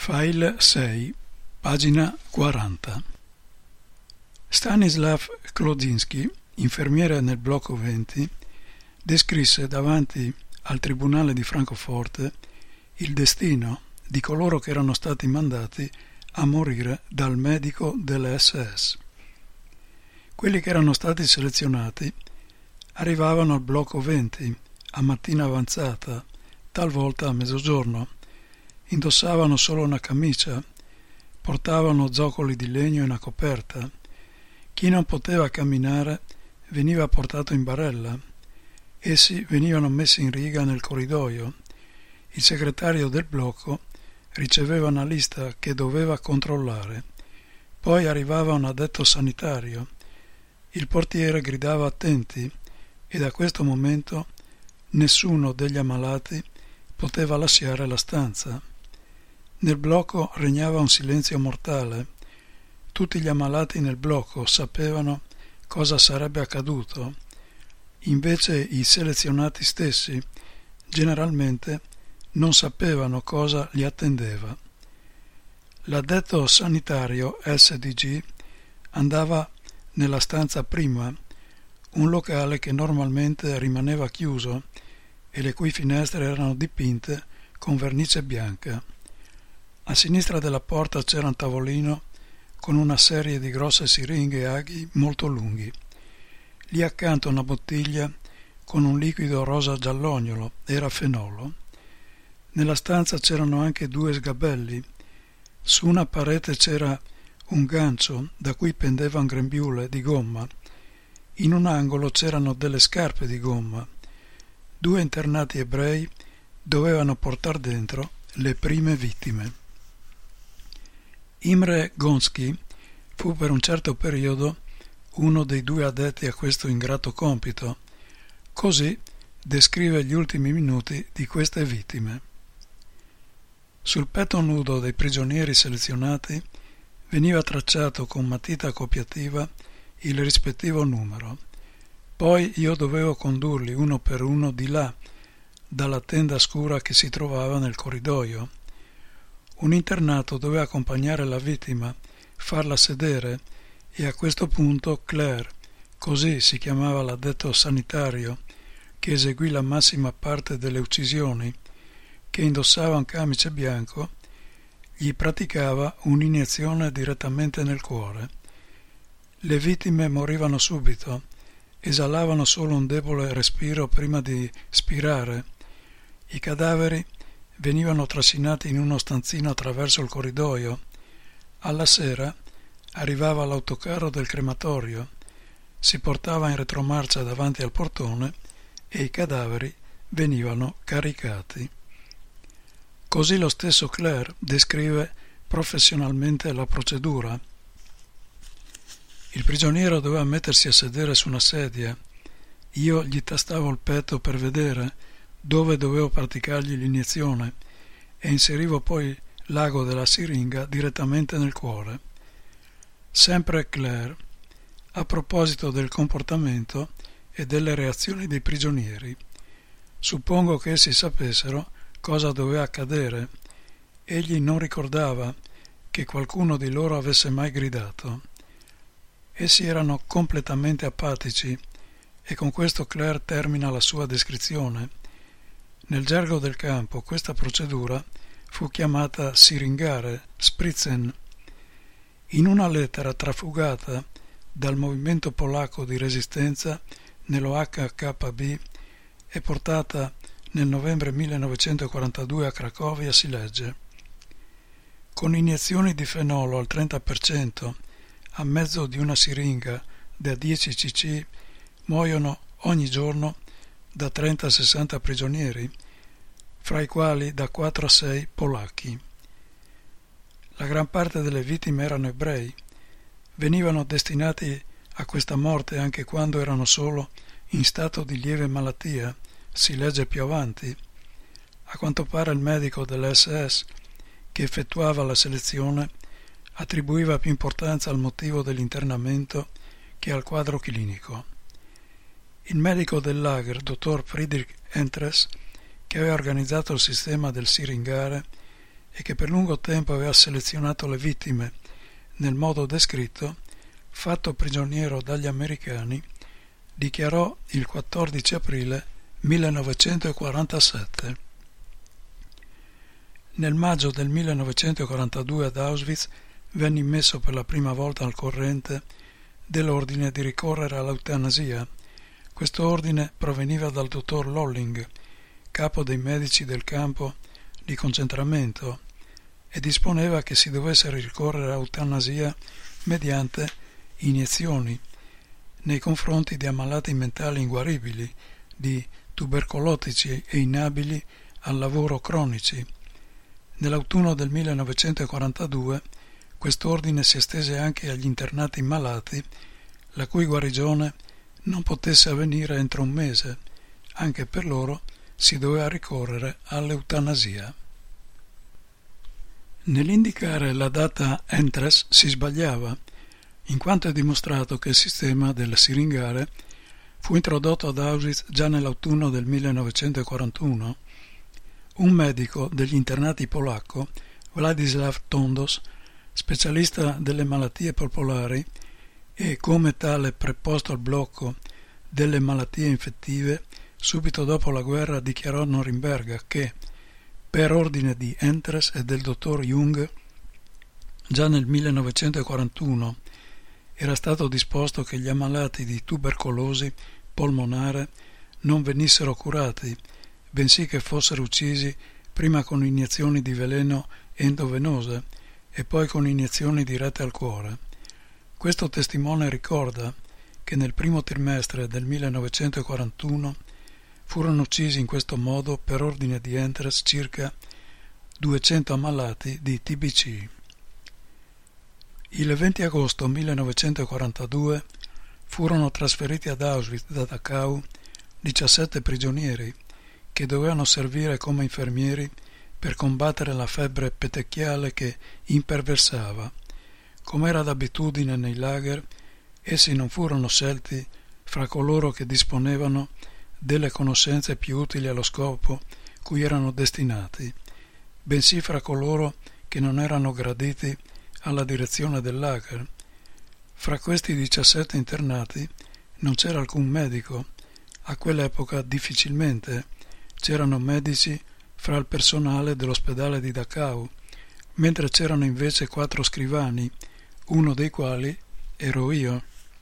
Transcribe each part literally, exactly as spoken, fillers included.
File sei, pagina quaranta. Stanislav Klodzinski, infermiere nel blocco venti, descrisse davanti al tribunale di Francoforte il destino di coloro che erano stati mandati a morire dal medico delle esse esse. Quelli che erano stati selezionati arrivavano al blocco venti a mattina avanzata, talvolta a mezzogiorno. Indossavano solo una camicia, portavano zoccoli di legno e una coperta. Chi non poteva camminare veniva portato in barella. Essi venivano messi in riga nel corridoio. Il segretario del blocco riceveva una lista che doveva controllare. Poi arrivava un addetto sanitario. Il portiere gridava attenti e da questo momento nessuno degli ammalati poteva lasciare la stanza. Nel blocco regnava un silenzio mortale. Tutti gli ammalati nel blocco sapevano cosa sarebbe accaduto. Invece i selezionati stessi generalmente non sapevano cosa li attendeva. L'addetto sanitario esse di gi andava nella stanza prima, un locale che normalmente rimaneva chiuso e le cui finestre erano dipinte con vernice bianca. A sinistra della porta c'era un tavolino con una serie di grosse siringhe e aghi molto lunghi. Lì accanto una bottiglia con un liquido rosa giallognolo, era fenolo. Nella stanza c'erano anche due sgabelli. Su una parete c'era un gancio da cui pendeva un grembiule di gomma. In un angolo c'erano delle scarpe di gomma. Due internati ebrei dovevano portar dentro le prime vittime. Imre Gonski fu per un certo periodo uno dei due addetti a questo ingrato compito. Così descrive gli ultimi minuti di queste vittime. Sul petto nudo dei prigionieri selezionati veniva tracciato con matita copiativa il rispettivo numero. Poi io dovevo condurli uno per uno di là, dalla tenda scura che si trovava nel corridoio. Un internato doveva accompagnare la vittima, farla sedere e a questo punto Claire, così si chiamava l'addetto sanitario, che eseguì la massima parte delle uccisioni, che indossava un camice bianco, gli praticava un'iniezione direttamente nel cuore. Le vittime morivano subito, esalavano solo un debole respiro prima di spirare. I cadaveri venivano trascinati in uno stanzino attraverso il corridoio. Alla sera arrivava l'autocarro del crematorio, si portava in retromarcia davanti al portone e i cadaveri venivano caricati. Così lo stesso Claire descrive professionalmente la procedura. Il prigioniero doveva mettersi a sedere su una sedia. Io gli tastavo il petto per vedere dove dovevo praticargli l'iniezione e inserivo poi l'ago della siringa direttamente nel cuore. Sempre Claire, a proposito del comportamento e delle reazioni dei prigionieri. Suppongo che essi sapessero cosa doveva accadere. Egli non ricordava che qualcuno di loro avesse mai gridato. Essi erano completamente apatici e con questo Claire termina la sua descrizione. Nel gergo del campo questa procedura fu chiamata siringare, spritzen. In una lettera trafugata dal movimento polacco di resistenza nello acca ka bi e portata nel novembre millenovecentoquarantadue a Cracovia si legge: con iniezioni di fenolo al trenta per cento a mezzo di una siringa da dieci cc muoiono ogni giorno da trenta a sessanta prigionieri, fra i quali da quattro a sei polacchi. La gran parte delle vittime erano ebrei. Venivano destinati a questa morte anche quando erano solo in stato di lieve malattia, si legge più avanti. A quanto pare il medico delle esse esse che effettuava la selezione attribuiva più importanza al motivo dell'internamento che al quadro clinico. Il medico del lager, dottor Friedrich Entres, che aveva organizzato il sistema del siringare e che per lungo tempo aveva selezionato le vittime nel modo descritto, fatto prigioniero dagli americani, dichiarò il quattordici aprile millenovecentoquarantasette. Nel maggio del millenovecentoquarantadue ad Auschwitz venne immesso per la prima volta al corrente dell'ordine di ricorrere all'eutanasia. Questo ordine proveniva dal dottor Lolling, capo dei medici del campo di concentramento, e disponeva che si dovesse ricorrere all'eutanasia mediante iniezioni nei confronti di ammalati mentali inguaribili, di tubercolotici e inabili al lavoro cronici. Nell'autunno del millenovecentoquarantadue quest'ordine si estese anche agli internati malati, la cui guarigione non potesse avvenire entro un mese. Anche per loro si doveva ricorrere all'eutanasia. Nell'indicare la data Entres si sbagliava, in quanto è dimostrato che il sistema delle siringare fu introdotto ad Auschwitz già nell'autunno del millenovecentoquarantuno. Un medico degli internati polacco, Władysław Tondos, specialista delle malattie popolari e come tale preposto al blocco delle malattie infettive, subito dopo la guerra dichiarò a Norimberga che, per ordine di Entres e del dottor Jung, già nel millenovecentoquarantuno era stato disposto che gli ammalati di tubercolosi polmonare non venissero curati, bensì che fossero uccisi prima con iniezioni di veleno endovenose e poi con iniezioni dirette al cuore. Questo testimone ricorda che nel primo trimestre del millenovecentoquarantuno furono uccisi in questo modo per ordine di Entres circa duecento ammalati di T B C. Il venti agosto millenovecentoquarantadue furono trasferiti ad Auschwitz da Dachau diciassette prigionieri che dovevano servire come infermieri per combattere la febbre petecchiale che imperversava. Come era d'abitudine nei lager, essi non furono scelti fra coloro che disponevano delle conoscenze più utili allo scopo cui erano destinati, bensì fra coloro che non erano graditi alla direzione del lager. Fra questi diciassette internati non c'era alcun medico. A quell'epoca difficilmente c'erano medici fra il personale dell'ospedale di Dachau, mentre c'erano invece quattro scrivani, uno dei quali ero io.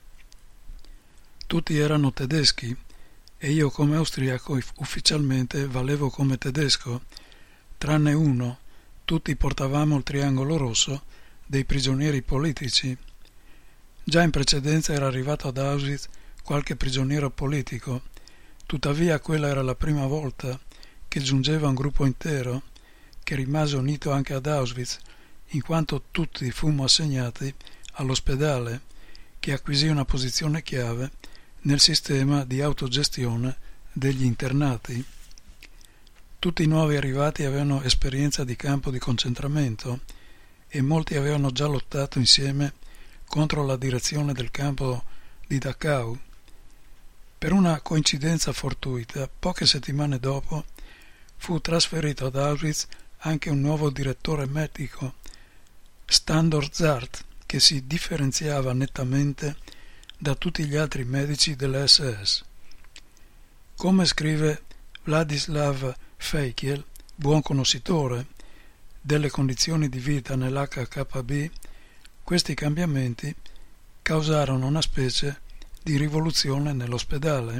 Tutti erano tedeschi e io come austriaco ufficialmente valevo come tedesco, tranne uno. Tutti portavamo il triangolo rosso dei prigionieri politici. Già in precedenza era arrivato ad Auschwitz qualche prigioniero politico, tuttavia quella era la prima volta che giungeva un gruppo intero, che rimase unito anche ad Auschwitz, in quanto tutti fummo assegnati all'ospedale, che acquisì una posizione chiave nel sistema di autogestione degli internati. Tutti i nuovi arrivati avevano esperienza di campo di concentramento e molti avevano già lottato insieme contro la direzione del campo di Dachau. Per una coincidenza fortuita, poche settimane dopo, fu trasferito ad Auschwitz anche un nuovo direttore medico, Standor Zart, che si differenziava nettamente da tutti gli altri medici dell'esse esse. Come scrive Władysław Feikiel, buon conoscitore delle condizioni di vita nell'H K B, questi cambiamenti causarono una specie di rivoluzione nell'ospedale.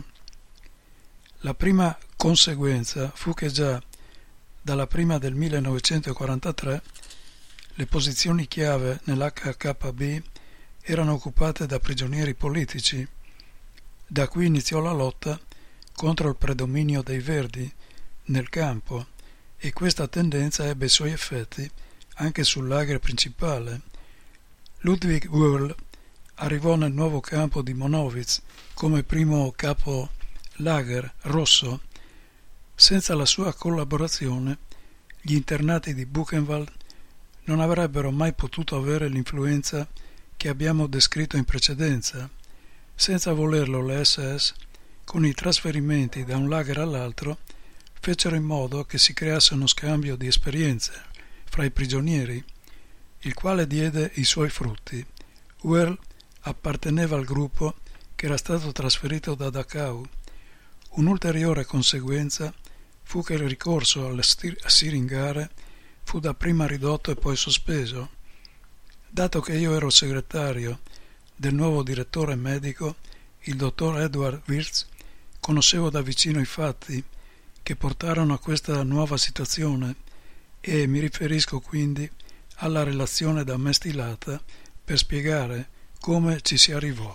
La prima conseguenza fu che già dalla prima del millenovecentoquarantatré le posizioni chiave nell'H K B erano occupate da prigionieri politici. Da qui iniziò la lotta contro il predominio dei verdi nel campo e questa tendenza ebbe i suoi effetti anche sul lager principale. Ludwig Wöhrl arrivò nel nuovo campo di Monowitz come primo capo lager rosso. Senza la sua collaborazione gli internati di Buchenwald non avrebbero mai potuto avere l'influenza che abbiamo descritto in precedenza. Senza volerlo le esse esse, con i trasferimenti da un lager all'altro, fecero in modo che si creasse uno scambio di esperienze fra i prigionieri, il quale diede i suoi frutti. Uel apparteneva al gruppo che era stato trasferito da Dachau. Un'ulteriore conseguenza fu che il ricorso al siringare fu dapprima ridotto e poi sospeso. Dato che io ero segretario del nuovo direttore medico, il dottor Edward Wirtz, conoscevo da vicino i fatti che portarono a questa nuova situazione e mi riferisco quindi alla relazione da me stilata per spiegare come ci si arrivò.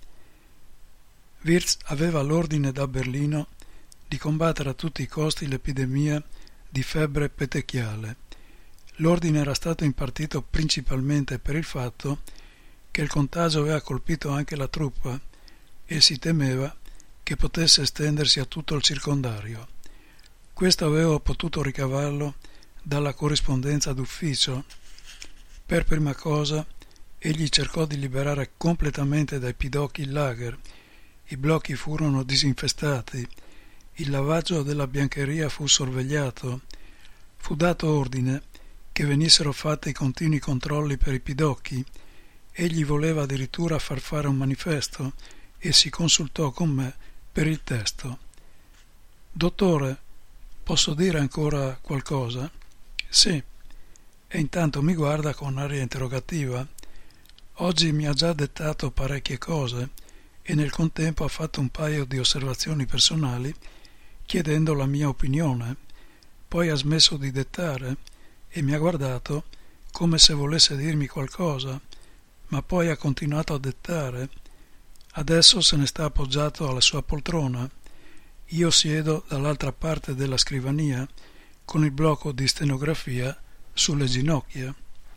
Wirtz aveva l'ordine da Berlino di combattere a tutti i costi l'epidemia di febbre petechiale. L'ordine era stato impartito principalmente per il fatto che il contagio aveva colpito anche la truppa e si temeva che potesse estendersi a tutto il circondario. Questo avevo potuto ricavarlo dalla corrispondenza d'ufficio. Per prima cosa, egli cercò di liberare completamente dai pidocchi il lager. I blocchi furono disinfestati, il lavaggio della biancheria fu sorvegliato, fu dato ordine che venissero fatti continui controlli per i pidocchi. Egli voleva addirittura far fare un manifesto e si consultò con me per il testo. Dottore, posso dire ancora qualcosa? Sì. E intanto mi guarda con aria interrogativa. Oggi mi ha già dettato parecchie cose e nel contempo ha fatto un paio di osservazioni personali chiedendo la mia opinione. Poi ha smesso di dettare e mi ha guardato come se volesse dirmi qualcosa, ma poi ha continuato a dettare. Adesso se ne sta appoggiato alla sua poltrona. Io siedo dall'altra parte della scrivania con il blocco di stenografia sulle ginocchia.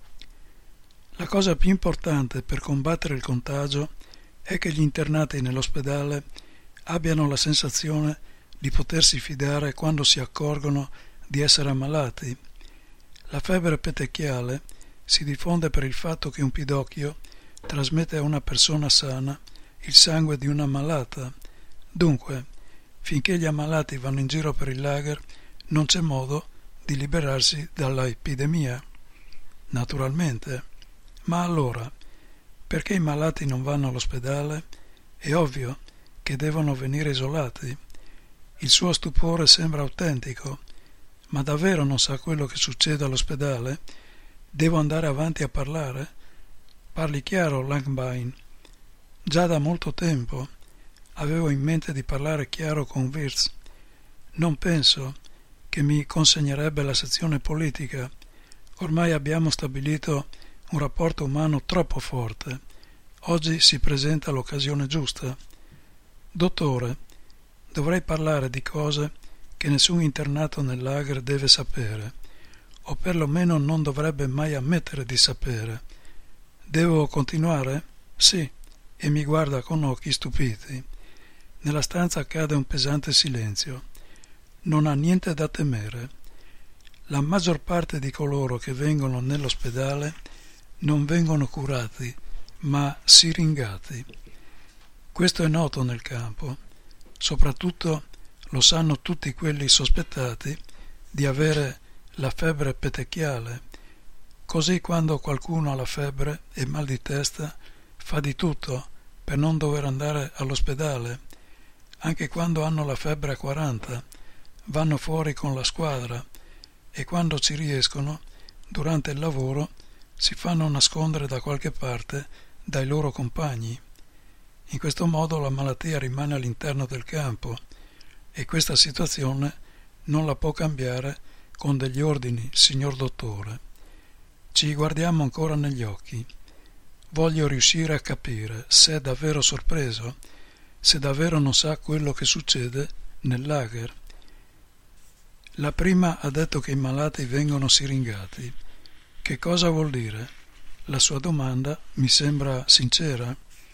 La cosa più importante per combattere il contagio è che gli internati nell'ospedale abbiano la sensazione di potersi fidare quando si accorgono di essere ammalati. La febbre petechiale si diffonde per il fatto che un pidocchio trasmette a una persona sana il sangue di una ammalata. Dunque, finché gli ammalati vanno in giro per il lager, non c'è modo di liberarsi dalla epidemia. Naturalmente. Ma allora, perché i malati non vanno all'ospedale? È ovvio che devono venire isolati. Il suo stupore sembra autentico. Ma davvero non sa quello che succede all'ospedale? Devo andare avanti a parlare? Parli chiaro, Langbein. Già da molto tempo avevo in mente di parlare chiaro con Wirtz. Non penso che mi consegnerebbe la sezione politica. Ormai abbiamo stabilito un rapporto umano troppo forte. Oggi si presenta l'occasione giusta. Dottore, dovrei parlare di cose che nessun internato nel lager deve sapere, o perlomeno non dovrebbe mai ammettere di sapere. Devo continuare? Sì, e mi guarda con occhi stupiti. Nella stanza cade un pesante silenzio. Non ha niente da temere. La maggior parte di coloro che vengono nell'ospedale non vengono curati, ma siringati. Questo è noto nel campo. Soprattutto lo sanno tutti quelli sospettati di avere la febbre petechiale. Così quando qualcuno ha la febbre e mal di testa fa di tutto per non dover andare all'ospedale. Anche quando hanno la febbre a quaranta vanno fuori con la squadra e quando ci riescono, durante il lavoro, si fanno nascondere da qualche parte dai loro compagni. In questo modo la malattia rimane all'interno del campo e questa situazione non la può cambiare con degli ordini, signor dottore. Ci guardiamo ancora negli occhi. Voglio riuscire a capire se è davvero sorpreso, se davvero non sa quello che succede nel lager. La prima ha detto che i malati vengono siringati. Che cosa vuol dire? La sua domanda mi sembra sincera.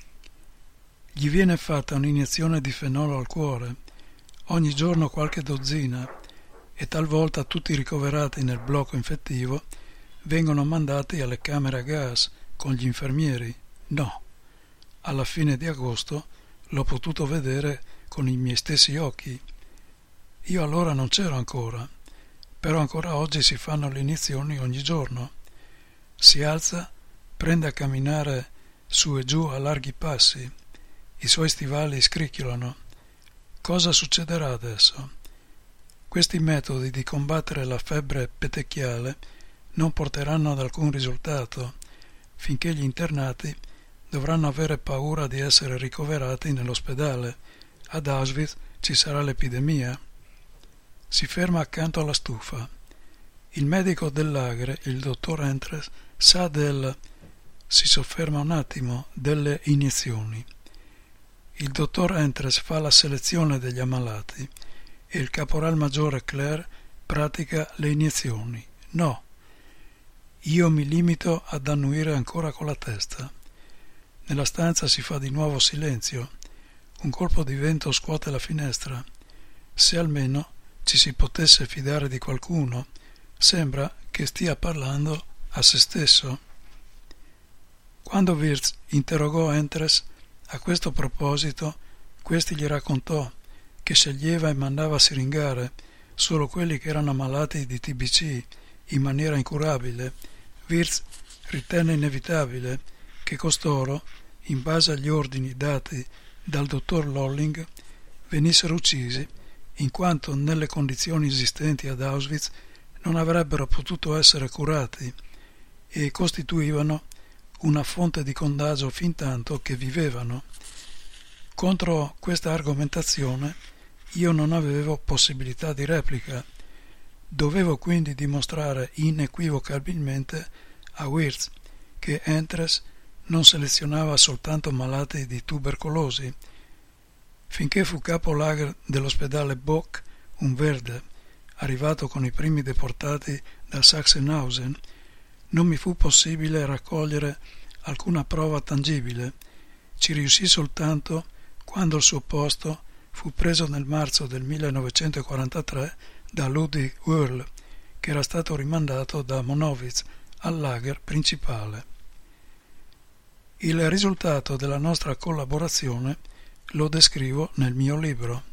Gli viene fatta un'iniezione di fenolo al cuore, ogni giorno qualche dozzina, e talvolta tutti i ricoverati nel blocco infettivo vengono mandati alle camere a gas con gli infermieri. No, alla fine di agosto l'ho potuto vedere con i miei stessi occhi. Io allora non c'ero ancora. però ancora oggi si fanno le iniezioni ogni giorno. Si alza, prende a camminare su e giù a larghi passi, i suoi stivali scricchiolano. Cosa succederà adesso? Questi metodi di combattere la febbre petechiale non porteranno ad alcun risultato, finché gli internati dovranno avere paura di essere ricoverati nell'ospedale. Ad Auschwitz ci sarà l'epidemia. Si ferma accanto alla stufa. Il medico del lager, il dottor Entres, sa del... si sofferma un attimo, delle iniezioni. Il dottor Entres fa la selezione degli ammalati e il caporal maggiore Claire pratica le iniezioni. No, io mi limito ad annuire ancora con la testa. Nella stanza si fa di nuovo silenzio. Un colpo di vento scuote la finestra. Se almeno ci si potesse fidare di qualcuno, sembra che stia parlando a se stesso. Quando Wirtz interrogò Entres a questo proposito, questi gli raccontò che sceglieva e mandava a siringare solo quelli che erano ammalati di T B C in maniera incurabile. Wirtz ritenne inevitabile che costoro, in base agli ordini dati dal dottor Lolling, venissero uccisi, in quanto nelle condizioni esistenti ad Auschwitz non avrebbero potuto essere curati e costituivano una fonte di contagio fintanto che vivevano. Contro questa argomentazione io non avevo possibilità di replica. Dovevo quindi dimostrare inequivocabilmente a Wirtz che Entres non selezionava soltanto malati di tubercolosi. Finché fu capo lager dell'ospedale Bock, un verde, arrivato con i primi deportati da Sachsenhausen, non mi fu possibile raccogliere alcuna prova tangibile. Ci riuscì soltanto quando il suo posto fu preso nel marzo del millenovecentoquarantatré da Ludwig Wörl, che era stato rimandato da Monowitz al lager principale. Il risultato della nostra collaborazione lo descrivo nel mio libro.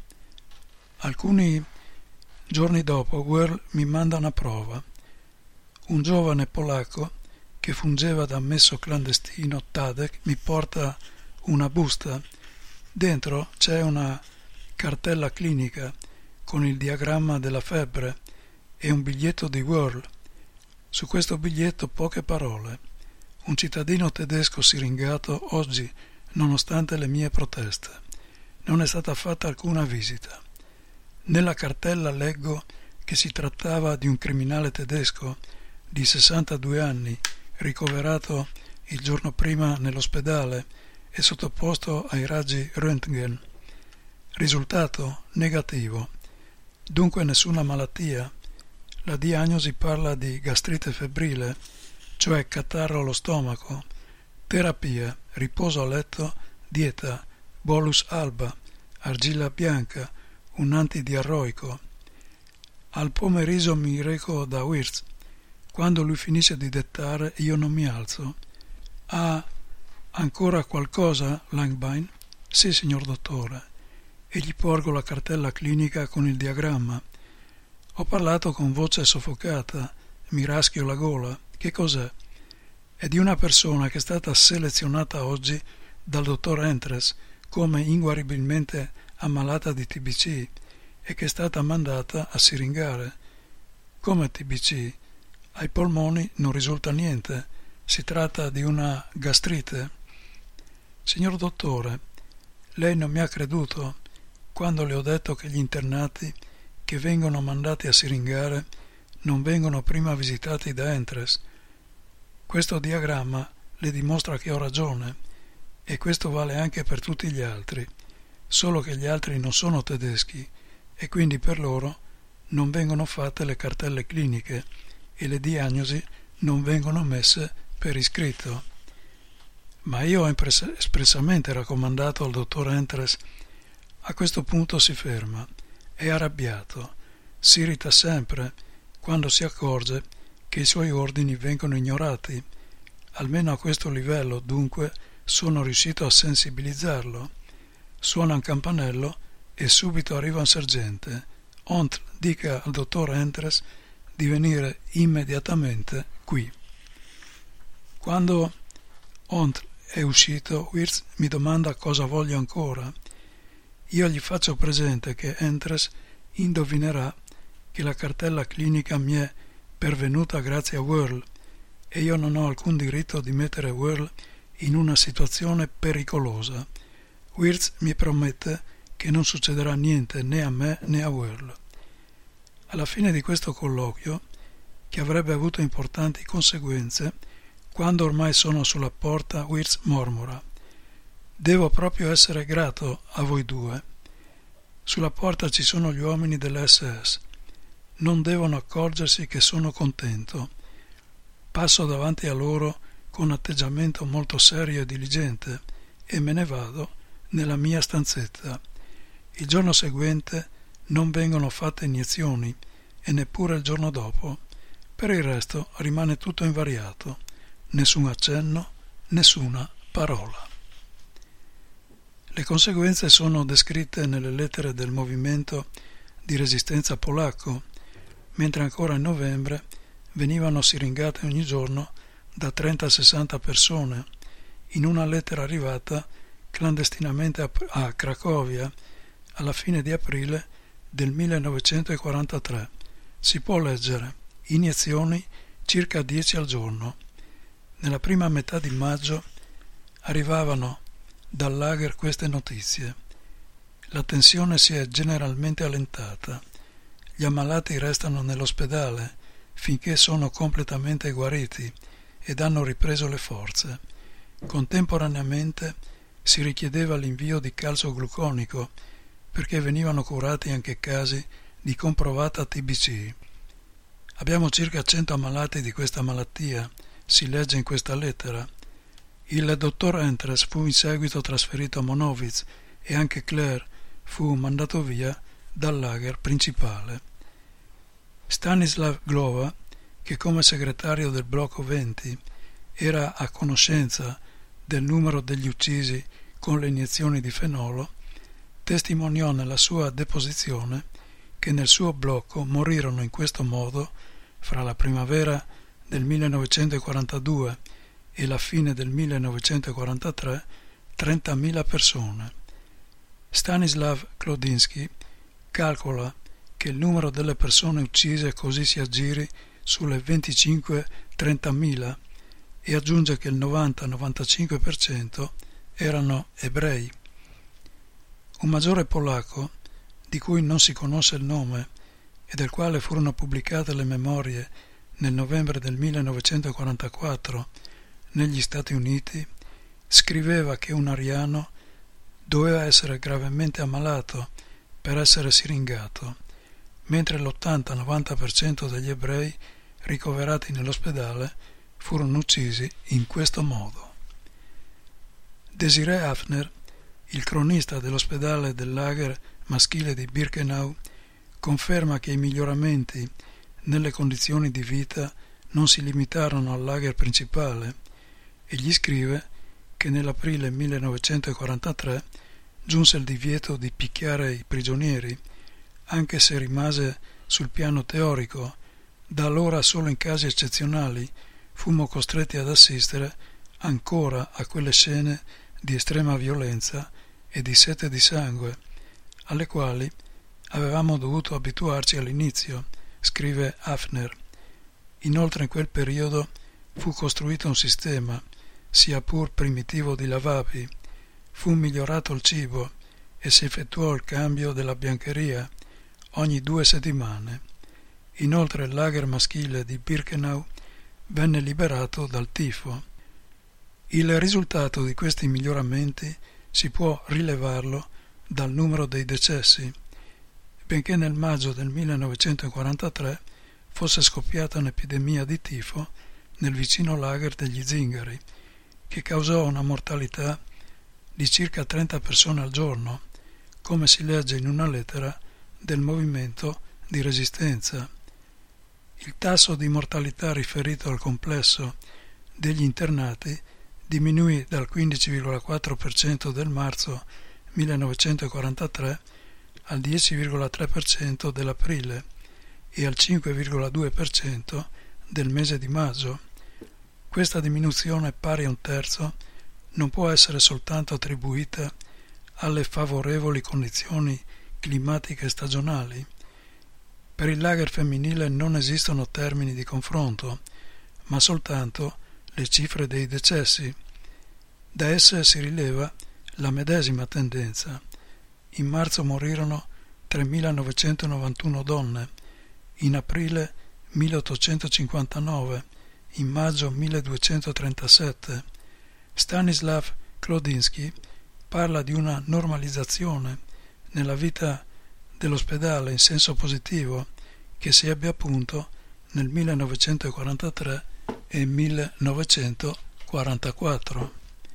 Alcuni giorni dopo Wörl mi manda una prova. Un giovane polacco che fungeva da ammesso clandestino Tadek mi porta una busta. Dentro c'è una cartella clinica con il diagramma della febbre e un biglietto di Wörl. Su questo biglietto poche parole. Un cittadino tedesco siringato oggi, nonostante le mie proteste. Non è stata fatta alcuna visita. Nella cartella leggo che si trattava di un criminale tedesco di sessantadue anni, ricoverato il giorno prima nell'ospedale e sottoposto ai raggi Röntgen. Risultato negativo. Dunque nessuna malattia. La diagnosi parla di gastrite febbrile, cioè catarro allo stomaco. Terapia, riposo a letto, dieta, bolus alba, argilla bianca, un antidiarroico. Al pomeriggio mi reco da Wirtz. Quando lui finisce di dettare io non mi alzo. Ha ancora qualcosa, Langbein? Sì, signor dottore. E gli porgo la cartella clinica con il diagramma. Ho parlato con voce soffocata, mi raschio la gola. Che cos'è? È di una persona che è stata selezionata oggi dal dottor Entres come inguaribilmente ammalata di T B C e che è stata mandata a siringare. Come T B C? Ai polmoni non risulta niente. Si tratta di una gastrite. Signor dottore, lei non mi ha creduto quando le ho detto che gli internati che vengono mandati a siringare non vengono prima visitati da Entres. Questo diagramma le dimostra che ho ragione e questo vale anche per tutti gli altri, solo che gli altri non sono tedeschi e quindi per loro non vengono fatte le cartelle cliniche e le diagnosi non vengono messe per iscritto. Ma io ho impres- espressamente raccomandato al dottor Entres. A questo punto si ferma, è arrabbiato, si irrita sempre quando si accorge che i suoi ordini vengono ignorati. Almeno a questo livello, dunque, sono riuscito a sensibilizzarlo. Suona un campanello e subito arriva un sergente. Ont dica al dottor Entres di venire immediatamente qui. Quando Ont è uscito, Wirtz mi domanda cosa voglio ancora. Io gli faccio presente che Endres indovinerà che la cartella clinica mi è pervenuta grazie a Whirl e io non ho alcun diritto di mettere Whirl in una situazione pericolosa. Wirtz mi promette che non succederà niente né a me né a Whirl. Alla fine di questo colloquio, che avrebbe avuto importanti conseguenze, quando ormai sono sulla porta, Wirtz mormora: «Devo proprio essere grato a voi due. Sulla porta ci sono gli uomini dell'esse esse. Non devono accorgersi che sono contento. Passo davanti a loro con atteggiamento molto serio e diligente e me ne vado nella mia stanzetta. Il giorno seguente non vengono fatte iniezioni e neppure il giorno dopo. Per il resto rimane tutto invariato. Nessun accenno, nessuna parola». Le conseguenze sono descritte nelle lettere del movimento di resistenza polacco, mentre ancora in novembre venivano siringate ogni giorno da trenta a sessanta persone. In una lettera arrivata clandestinamente a, a Cracovia alla fine di aprile del millenovecentoquarantatré si può leggere: iniezioni circa dieci al giorno. Nella prima metà di maggio arrivavano dal lager queste notizie: la tensione si è generalmente allentata, gli ammalati restano nell'ospedale finché sono completamente guariti ed hanno ripreso le forze. Contemporaneamente si richiedeva l'invio di calcio gluconico perché venivano curati anche casi di comprovata T B C. Abbiamo circa cento ammalati di questa malattia, si legge in questa lettera. Il dottor Endres fu in seguito trasferito a Monowitz e anche Claire fu mandato via dal lager principale. Stanislav Glova, che come segretario del blocco venti era a conoscenza del numero degli uccisi con le iniezioni di fenolo, testimoniò nella sua deposizione che nel suo blocco morirono in questo modo, fra la primavera del millenovecentoquarantadue e la fine del millenovecentoquarantatré, trentamila persone. Stanislav Klodinsky calcola che il numero delle persone uccise così si aggiri sulle venticinque trentamila e aggiunge che il novanta novantacinque per cento erano ebrei. Un maggiore polacco, di cui non si conosce il nome e del quale furono pubblicate le memorie nel novembre del millenovecentoquarantaquattro negli Stati Uniti, scriveva che un ariano doveva essere gravemente ammalato per essere siringato, mentre l'ottanta novanta per cento degli ebrei ricoverati nell'ospedale furono uccisi in questo modo. Desiree Hafner, il cronista dell'ospedale del lager maschile di Birkenau, conferma che i miglioramenti nelle condizioni di vita non si limitarono al lager principale e gli scrive che nell'aprile millenovecentoquarantatré giunse il divieto di picchiare i prigionieri, anche se rimase sul piano teorico. Da allora solo in casi eccezionali fummo costretti ad assistere ancora a quelle scene di estrema violenza e di sete di sangue, alle quali avevamo dovuto abituarci all'inizio, scrive Hafner. Inoltre in quel periodo fu costruito un sistema, sia pur primitivo, di lavabili, fu migliorato il cibo e si effettuò il cambio della biancheria ogni due settimane. Inoltre il lager maschile di Birkenau venne liberato dal tifo. Il risultato di questi miglioramenti si può rilevarlo dal numero dei decessi, benché nel maggio del millenovecentoquarantatré fosse scoppiata un'epidemia di tifo nel vicino lager degli Zingari, che causò una mortalità di circa trenta persone al giorno, come si legge in una lettera del movimento di resistenza. Il tasso di mortalità riferito al complesso degli internati diminuì dal quindici virgola quattro per cento del marzo millenovecentoquarantatré al dieci virgola tre per cento dell'aprile e al cinque virgola due per cento del mese di maggio. Questa diminuzione, pari a un terzo, non può essere soltanto attribuita alle favorevoli condizioni climatiche stagionali. Per il lager femminile non esistono termini di confronto, ma soltanto le cifre dei decessi. Da esse si rileva la medesima tendenza. In marzo morirono tremilanovecentonovantuno donne, in aprile milleottocentocinquantanove, in maggio milleduecentotrentasette. Stanislav Klodinsky parla di una normalizzazione nella vita dell'ospedale in senso positivo che si ebbe appunto nel millenovecentoquarantatré e millenovecentoquarantaquattro.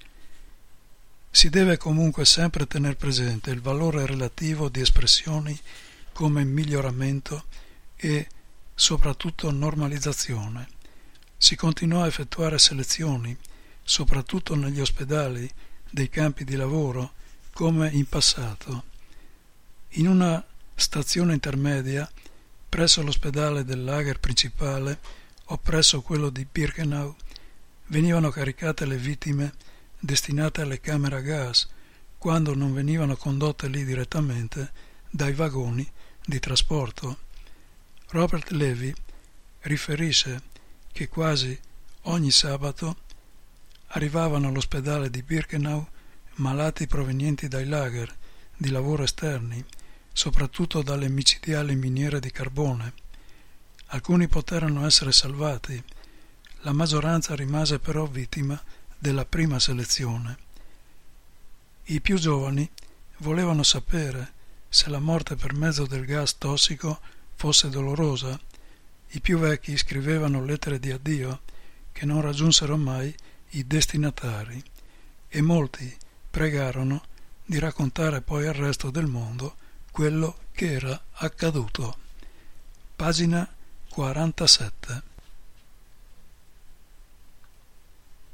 Si deve comunque sempre tener presente il valore relativo di espressioni come miglioramento e soprattutto normalizzazione. Si continuò a effettuare selezioni, soprattutto negli ospedali dei campi di lavoro, come in passato. In una stazione intermedia, presso l'ospedale del lager principale o presso quello di Birkenau, venivano caricate le vittime destinate alle camere a gas, quando non venivano condotte lì direttamente dai vagoni di trasporto. Robert Levy riferisce che quasi ogni sabato arrivavano all'ospedale di Birkenau malati provenienti dai lager di lavoro esterni, soprattutto dalle micidiali miniere di carbone. Alcuni poterono essere salvati, la maggioranza rimase però vittima della prima selezione. I più giovani volevano sapere se la morte per mezzo del gas tossico fosse dolorosa. I più vecchi scrivevano lettere di addio che non raggiunsero mai i destinatari e molti pregarono di raccontare poi al resto del mondo quello che era accaduto. Pagina quarantasette.